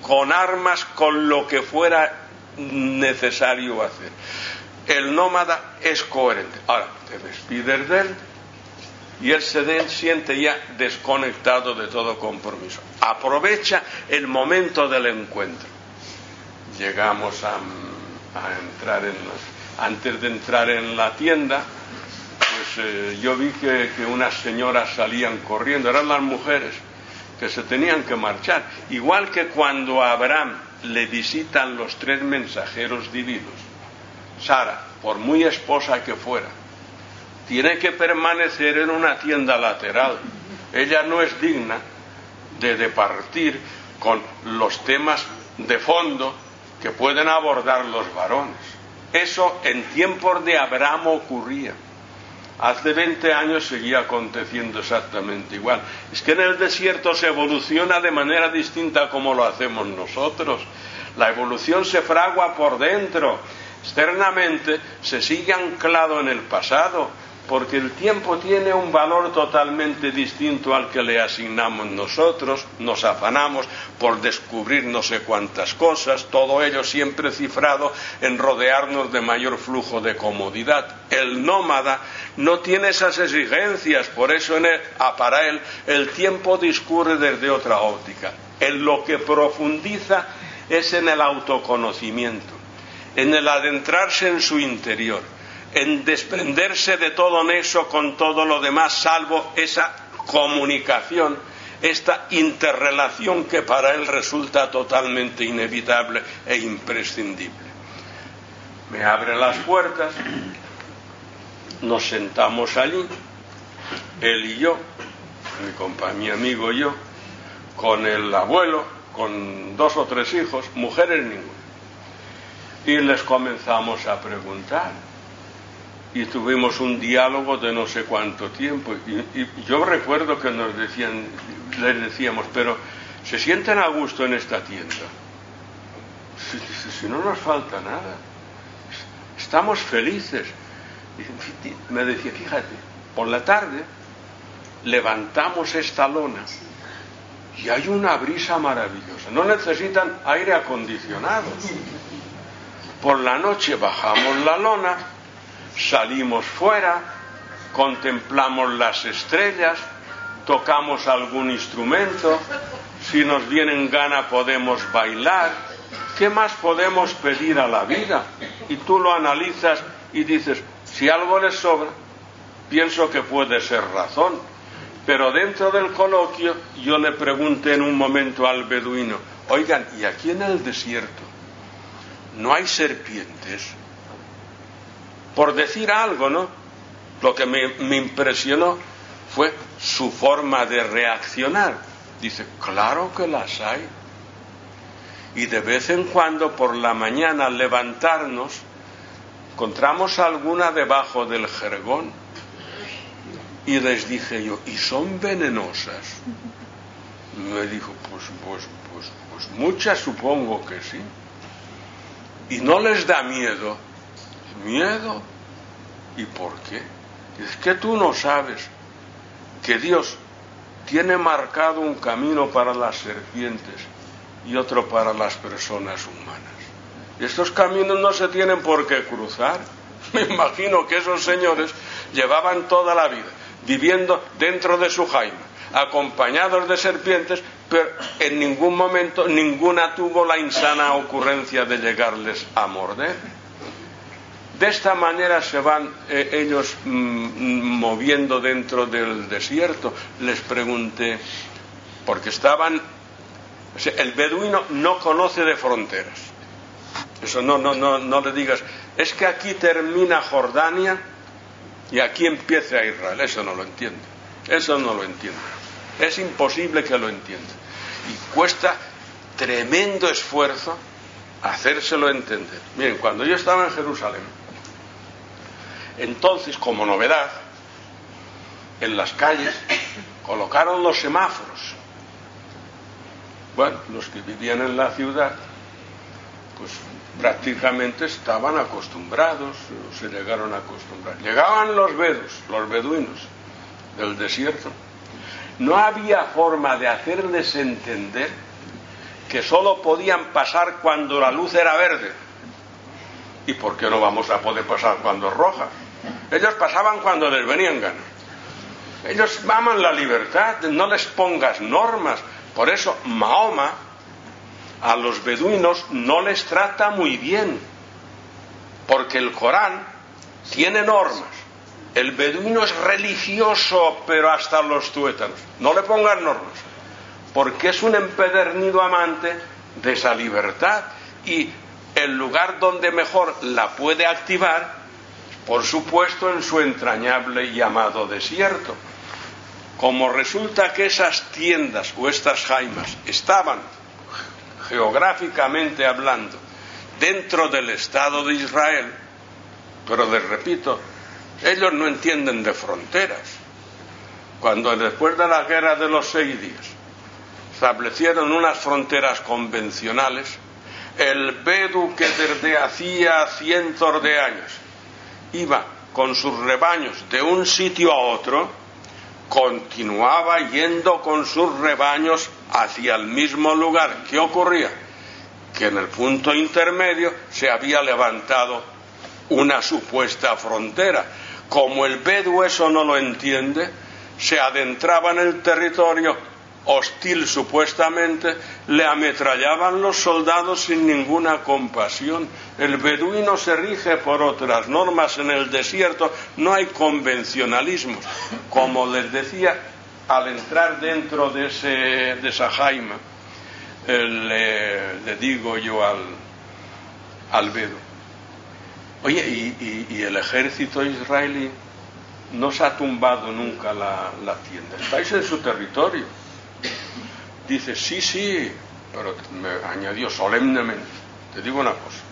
con armas, con lo que fuera necesario hacer. El nómada es coherente. Ahora, te despides de él y él se de, siente ya desconectado de todo compromiso. Aprovecha el momento del encuentro. Llegamos a, a entrar en antes de entrar en la tienda, pues eh, yo vi que, que unas señoras salían corriendo, eran las mujeres que se tenían que marchar, igual que cuando a Abraham le visitan los tres mensajeros divinos. Sara, por muy esposa que fuera, tiene que permanecer en una tienda lateral. Ella no es digna de, de partir con los temas de fondo que pueden abordar los varones. Eso en tiempos de Abraham ocurría. Hace veinte años seguía aconteciendo exactamente igual. Es que en el desierto se evoluciona de manera distinta como lo hacemos nosotros. La evolución se fragua por dentro. Externamente se sigue anclado en el pasado, porque el tiempo tiene un valor totalmente distinto al que le asignamos nosotros. Nos afanamos por descubrir no sé cuántas cosas, todo ello siempre cifrado en rodearnos de mayor flujo de comodidad. El nómada no tiene esas exigencias, por eso en él, para él el tiempo discurre desde otra óptica. En lo que profundiza es en el autoconocimiento, en el adentrarse en su interior, en desprenderse de todo nexo con todo lo demás, salvo esa comunicación, esta interrelación que para él resulta totalmente inevitable e imprescindible. Me abre las puertas, nos sentamos allí, él y yo, mi compañero, mi amigo y yo, con el abuelo, con dos o tres hijos, mujeres ninguna, y les comenzamos a preguntar. Y tuvimos un diálogo de no sé cuánto tiempo. Y, y yo recuerdo que nos decían, les decíamos, pero ¿se sienten a gusto en esta tienda? Si, si, si no nos falta nada. Estamos felices. Y me decía, fíjate, por la tarde levantamos esta lona y hay una brisa maravillosa. No necesitan aire acondicionado. Por la noche bajamos la lona, salimos fuera, contemplamos las estrellas, tocamos algún instrumento, si nos viene en gana podemos bailar. ¿Qué más podemos pedir a la vida? Y tú lo analizas y dices, si algo les sobra, pienso que puede ser razón. Pero dentro del coloquio yo le pregunté en un momento al beduino, oigan, ¿y aquí en el desierto no hay serpientes? Por decir algo, ¿no? Lo que me, me impresionó fue su forma de reaccionar. Dice, claro que las hay. Y de vez en cuando por la mañana al levantarnos encontramos alguna debajo del jergón. Y les dije yo, ¿y son venenosas? Me dijo, pues, pues, pues, pues muchas supongo que sí. ¿Y no les da miedo? ¿Miedo? ¿Y por qué? Es que tú no sabes que Dios tiene marcado un camino para las serpientes y otro para las personas humanas. Y estos caminos no se tienen por qué cruzar. Me imagino que esos señores llevaban toda la vida viviendo dentro de su jaima, acompañados de serpientes, pero en ningún momento ninguna tuvo la insana ocurrencia de llegarles a morder. De esta manera se van eh, ellos mm, moviendo dentro del desierto. Les pregunté, porque estaban, o sea, el beduino no conoce de fronteras. Eso no, no, no, no le digas, es que aquí termina Jordania y aquí empieza Israel. Eso no lo entiende. Eso no lo entiende. Es imposible que lo entienda. Y cuesta tremendo esfuerzo hacérselo entender. Miren, cuando yo estaba en Jerusalén, entonces, como novedad, en las calles colocaron los semáforos. Bueno, los que vivían en la ciudad, pues prácticamente estaban acostumbrados, se llegaron a acostumbrar. Llegaban los bedus, los beduinos del desierto. No había forma de hacerles entender que solo podían pasar cuando la luz era verde. ¿Y por qué no vamos a poder pasar cuando es roja? Ellos pasaban cuando les venían ganas. Ellos aman la libertad, no les pongas normas. Por eso Mahoma a los beduinos no les trata muy bien, porque el Corán tiene normas. El beduino es religioso, pero hasta los tuétanos. No le pongas normas, porque es un empedernido amante de esa libertad, y el lugar donde mejor la puede activar, por supuesto, en su entrañable y amado desierto. Como resulta que esas tiendas o estas jaimas estaban, geográficamente hablando, dentro del Estado de Israel, pero les repito, ellos no entienden de fronteras. Cuando después de la guerra de los seis días establecieron unas fronteras convencionales, el bedu que desde hacía cientos de años iba con sus rebaños de un sitio a otro, continuaba yendo con sus rebaños hacia el mismo lugar. ¿Qué ocurría? Que en el punto intermedio se había levantado una supuesta frontera. Como el bedu eso no lo entiende, se adentraba en el territorio hostil supuestamente, le ametrallaban los soldados sin ninguna compasión. El beduino se rige por otras normas. En el desierto no hay convencionalismos. Como les decía, al entrar dentro de, ese, de esa jaima, le, le digo yo al, al bedu: oye, y, y, y el ejército israelí no se ha tumbado nunca la, la tienda, estáis en su territorio. Dice: sí, sí, pero me añadió solemnemente: te digo una cosa,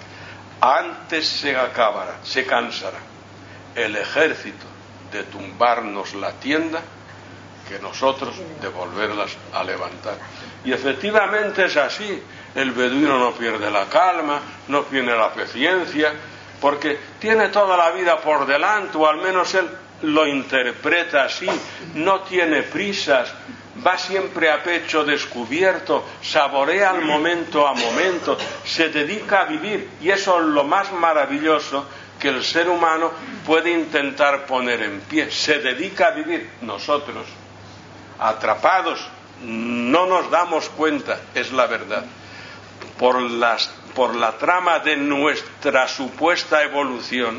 antes se acabará, se cansará el ejército de tumbarnos la tienda que nosotros de volverlas a levantar. Y efectivamente es así. El beduino no pierde la calma, no pierde la paciencia, porque tiene toda la vida por delante, o al menos él lo interpreta así. No tiene prisas, va siempre a pecho descubierto, saborea el momento a momento, se dedica a vivir, y eso es lo más maravilloso que el ser humano puede intentar poner en pie. Se dedica a vivir. Nosotros, atrapados, no nos damos cuenta, es la verdad, por las, por la trama de nuestra supuesta evolución.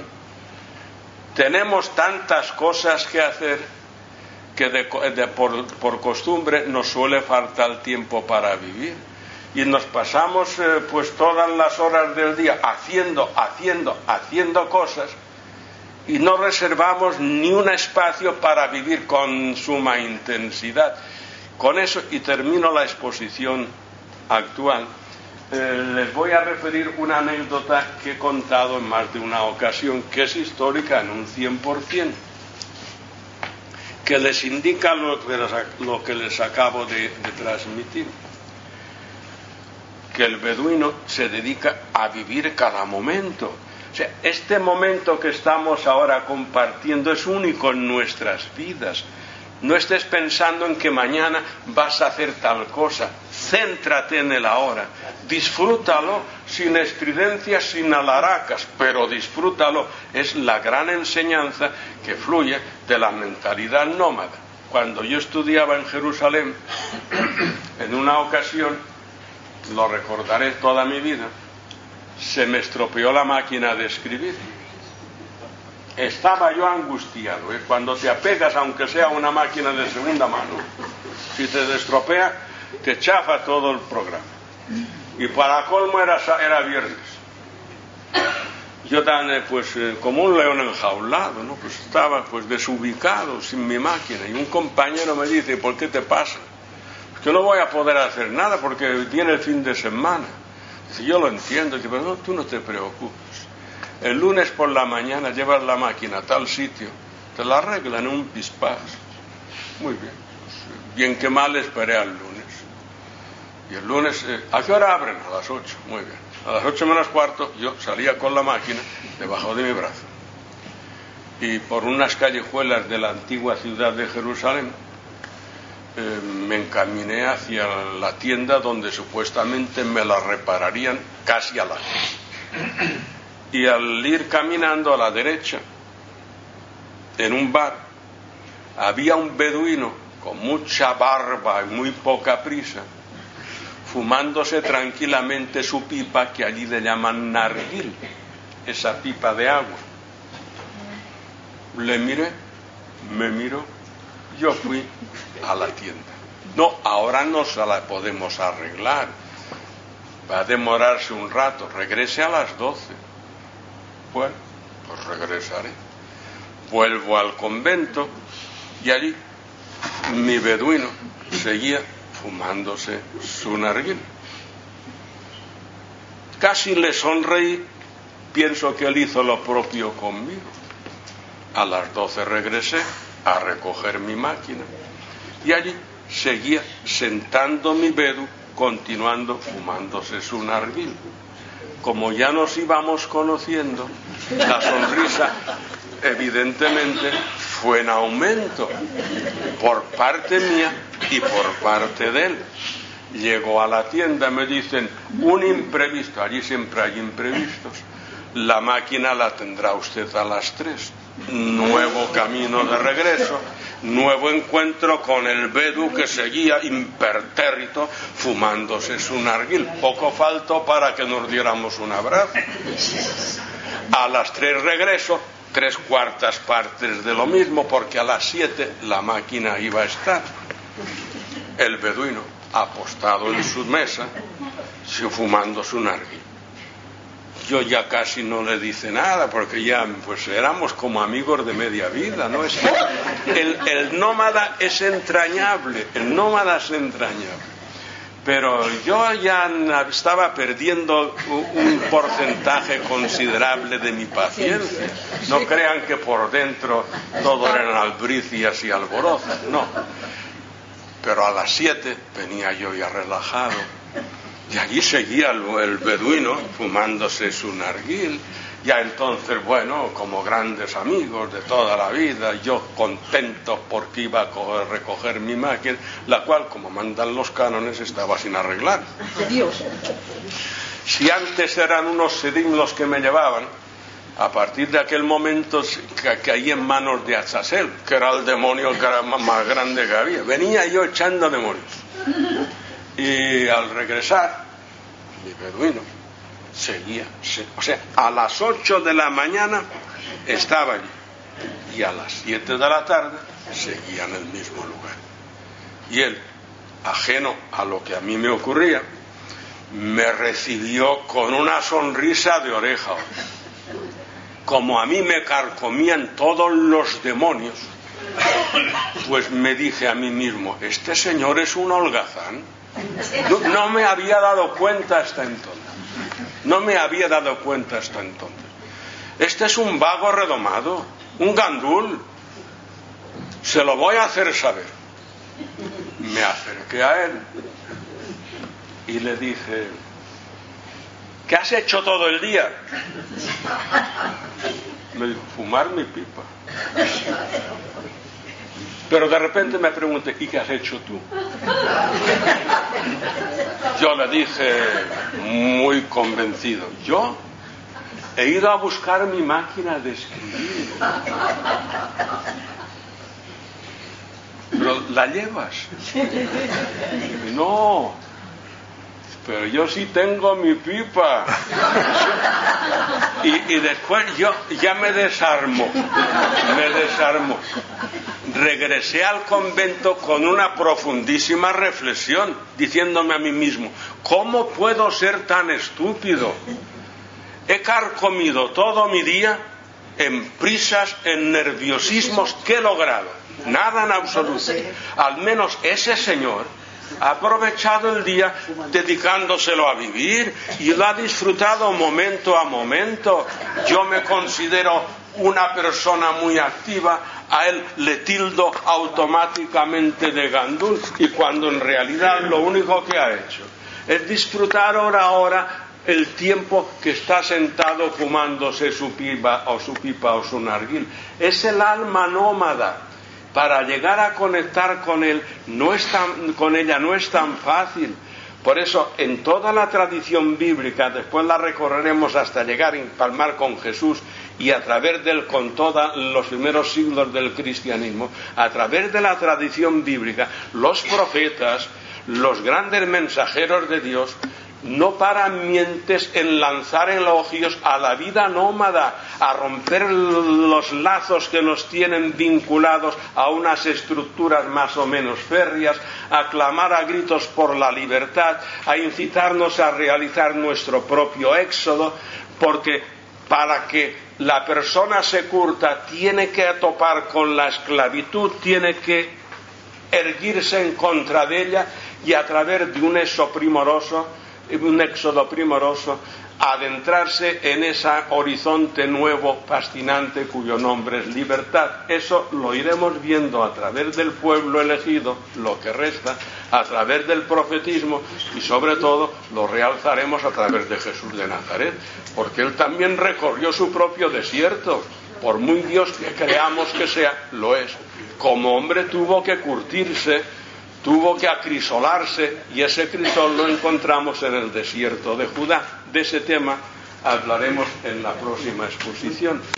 Tenemos tantas cosas que hacer que de, de, por, por costumbre nos suele faltar tiempo para vivir, y nos pasamos eh, pues todas las horas del día haciendo, haciendo, haciendo cosas, y no reservamos ni un espacio para vivir con suma intensidad. Con eso, y termino la exposición actual, eh, les voy a referir una anécdota que he contado en más de una ocasión, que es histórica en un cien por ciento, que les indica lo que les, lo que les acabo de, de transmitir, que el beduino se dedica a vivir cada momento. O sea, este momento que estamos ahora compartiendo es único en nuestras vidas. No estés pensando en que mañana vas a hacer tal cosa. Céntrate en el ahora. Disfrútalo sin estridencias, sin alaracas, pero disfrútalo. Es la gran enseñanza que fluye de la mentalidad nómada. Cuando yo estudiaba en Jerusalén, en una ocasión, lo recordaré toda mi vida, se me estropeó la máquina de escribir. Estaba yo angustiado, ¿eh? Cuando te apegas, aunque sea una máquina de segunda mano, si te estropea, te chafa todo el programa. Y para colmo era, era viernes. Yo tan, pues, eh, como un león enjaulado, ¿no? Pues estaba pues desubicado, sin mi máquina. Y un compañero me dice: ¿por qué te pasa? Pues que no voy a poder hacer nada porque viene el fin de semana. Dice: yo lo entiendo. Dice: pero no, tú no te preocupes. El lunes por la mañana llevas la máquina a tal sitio, te la arreglan en un pispás. Muy bien. Pues, bien que mal, esperé al lunes. Y el lunes, eh, ¿a qué hora abren? A las ocho. Muy bien. A las ocho menos cuarto yo salía con la máquina debajo de mi brazo. Y por unas callejuelas de la antigua ciudad de Jerusalén, eh, me encaminé hacia la tienda donde supuestamente me la repararían casi al año. Y al ir caminando a la derecha, en un bar, había un beduino con mucha barba y muy poca prisa, fumándose tranquilamente su pipa, que allí le llaman narguil, esa pipa de agua. Le miré, me miró, yo fui a la tienda. No, ahora no se la podemos arreglar, va a demorarse un rato, regrese a las doce. Bueno, pues regresaré. Vuelvo al convento y allí mi beduino seguía fumándose su narguil. Casi le sonreí, pienso que él hizo lo propio conmigo. A las doce regresé a recoger mi máquina y allí seguía sentando mi bedu, continuando fumándose su narguil. Como ya nos íbamos conociendo, la sonrisa evidentemente fue en aumento por parte mía y por parte de él. Llegó a la tienda, me dicen, un imprevisto, allí siempre hay imprevistos, la máquina la tendrá usted a las tres. Nuevo camino de regreso, nuevo encuentro con el bedu que seguía impertérrito fumándose su narguil. Poco faltó para que nos diéramos un abrazo. A las tres regreso, tres cuartas partes de lo mismo, porque a las siete la máquina iba a estar. El beduino apostado en su mesa, fumando su narguil. Yo ya casi no le dice nada, porque ya pues éramos como amigos de media vida, ¿no? Es que el, el nómada es entrañable, el nómada es entrañable. Pero yo ya estaba perdiendo un porcentaje considerable de mi paciencia. No crean que por dentro todo eran albricias y alborozas, no. Pero a las siete venía yo ya relajado. Y allí seguía el, el beduino fumándose su narguil. Ya entonces, bueno, como grandes amigos de toda la vida, yo contento porque iba a coger, recoger mi máquina, la cual, como mandan los cánones, estaba sin arreglar. Si antes eran unos sedín los que me llevaban, a partir de aquel momento ca caí en manos de Azazel, que era el demonio que era más grande que había. Venía yo echando demonios. Y al regresar, mi beduino seguía, se, o sea, a las ocho de la mañana estaba allí y a las siete de la tarde seguía en el mismo lugar. Y él, ajeno a lo que a mí me ocurría, me recibió con una sonrisa de oreja a oreja. Como a mí me carcomían todos los demonios, pues me dije a mí mismo, este señor es un holgazán. No, no me había dado cuenta hasta entonces. No me había dado cuenta hasta entonces. Este es un vago redomado, un gandul. Se lo voy a hacer saber. Me acerqué a él y le dije, ¿qué has hecho todo el día? Me dijo, fumar mi pipa. Pero de repente me pregunté, ¿y qué has hecho tú? Yo le dije, muy convencido, yo he ido a buscar mi máquina de escribir. ¿Pero la llevas? Y no, pero yo sí tengo mi pipa. Y, y después yo ya me desarmo, me desarmo. Regresé al convento con una profundísima reflexión, diciéndome a mí mismo, ¿cómo puedo ser tan estúpido? He carcomido todo mi día en prisas, en nerviosismos. ¿Qué he logrado? Nada en absoluto. Al menos ese señor ha aprovechado el día dedicándoselo a vivir y lo ha disfrutado momento a momento. Yo me considero una persona muy activa, a él le tildo automáticamente de gandul, y cuando en realidad lo único que ha hecho es disfrutar hora a hora el tiempo que está sentado fumándose su pipa o su pipa o su narguil. Es el alma nómada para llegar a conectar con él no es tan, con ella no es tan fácil. Por eso, en toda la tradición bíblica, después la recorreremos hasta llegar a empalmar con Jesús y a través de él con todos los primeros siglos del cristianismo, a través de la tradición bíblica, los profetas, los grandes mensajeros de Dios, no paran mientes en lanzar elogios a la vida nómada, a romper los lazos que nos tienen vinculados a unas estructuras más o menos férreas, a clamar a gritos por la libertad, a incitarnos a realizar nuestro propio éxodo, porque para que la persona se curta tiene que topar con la esclavitud, tiene que erguirse en contra de ella y a través de un éxodo primoroso un éxodo primoroso, adentrarse en ese horizonte nuevo, fascinante, cuyo nombre es libertad. Eso lo iremos viendo a través del pueblo elegido, lo que resta, a través del profetismo y sobre todo lo realzaremos a través de Jesús de Nazaret, porque él también recorrió su propio desierto. Por muy Dios que creamos que sea, lo es. Como hombre tuvo que curtirse, tuvo que acrisolarse, y ese crisol lo encontramos en el desierto de Judá. De ese tema hablaremos en la próxima exposición.